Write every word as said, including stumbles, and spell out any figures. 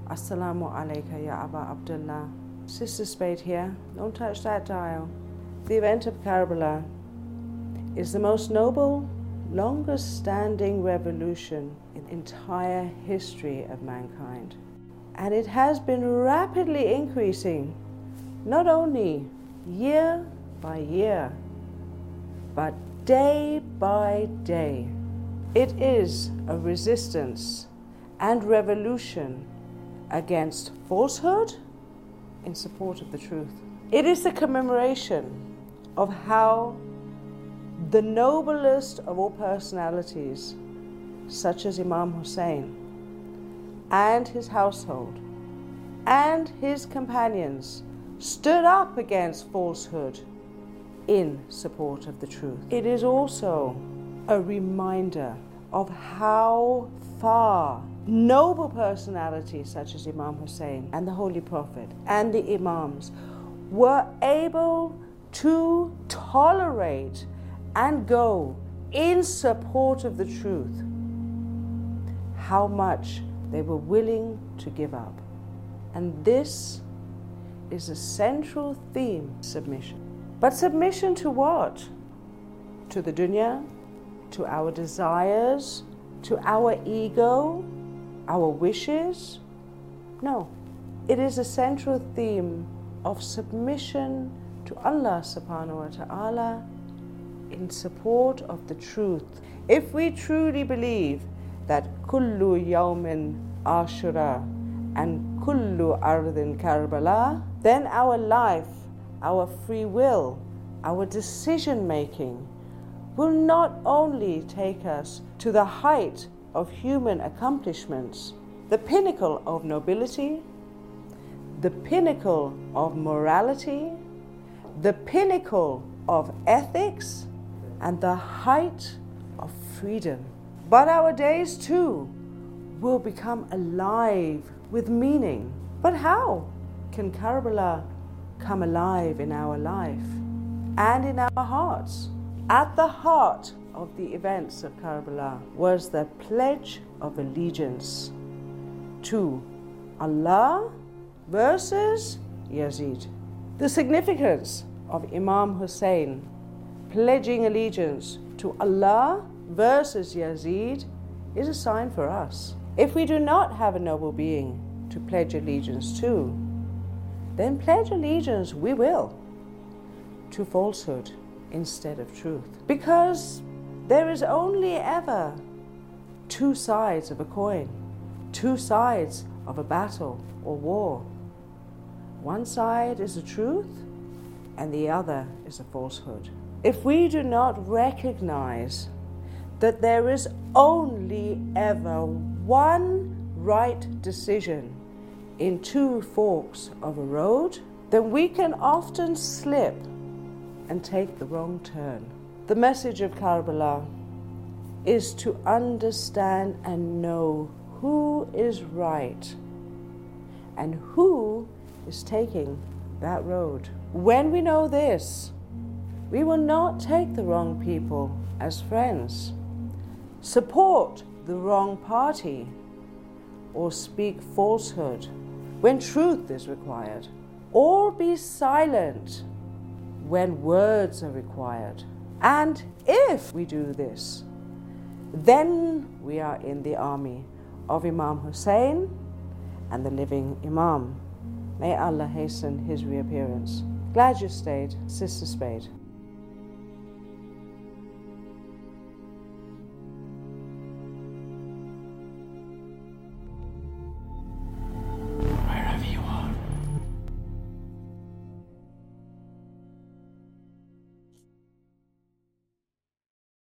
Assalamu alaikum ya Aba Abdullah. Sister Spade here. Don't touch that dial. The event of Karbala is the most noble, longest standing revolution in the entire history of mankind. And it has been rapidly increasing, not only year by year, but day by day. It is a resistance and revolution against falsehood in support of the truth. It is the commemoration of how the noblest of all personalities, such as Imam Hussein and his household and his companions, stood up against falsehood in support of the truth. It is also a reminder of how far noble personalities such as Imam Hussein and the Holy Prophet and the Imams were able to tolerate and go in support of the truth, how much they were willing to give up. And this is a central theme: submission. But submission to what? To the dunya, to our desires, to our ego, our wishes? No. It is a central theme of submission to Allah subhanahu wa ta'ala in support of the truth. If we truly believe that kullu yawmin ashura and kullu ardhin Karbala, then our life, our free will, our decision making will not only take us to the height of human accomplishments, the pinnacle of nobility, the pinnacle of morality, the pinnacle of ethics, and the height of freedom. But our days too will become alive with meaning. But how can Karbala come alive in our life and in our hearts? At the heart of the events of Karbala was the pledge of allegiance to Allah versus Yazid. The significance of Imam Hussein pledging allegiance to Allah versus Yazid is a sign for us. If we do not have a noble being to pledge allegiance to, then pledge allegiance we will to falsehood instead of truth. Because there is only ever two sides of a coin, two sides of a battle or war. One side is the truth and the other is a falsehood. If we do not recognize that there is only ever one right decision in two forks of a road, then we can often slip and take the wrong turn. The message of Karbala is to understand and know who is right and who is taking that road. When we know this, we will not take the wrong people as friends, support the wrong party, or speak falsehood when truth is required, or be silent when words are required. And if we do this, then we are in the army of Imam Hussein and the living Imam. May Allah hasten his reappearance. Glad you stayed, Sister Spade.